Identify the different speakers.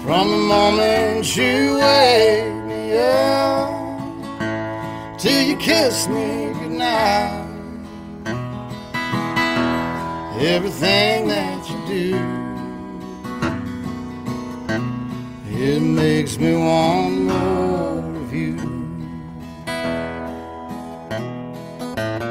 Speaker 1: From the moment you wake me up till you kiss me goodnight, everything that you do, it makes me want more of you.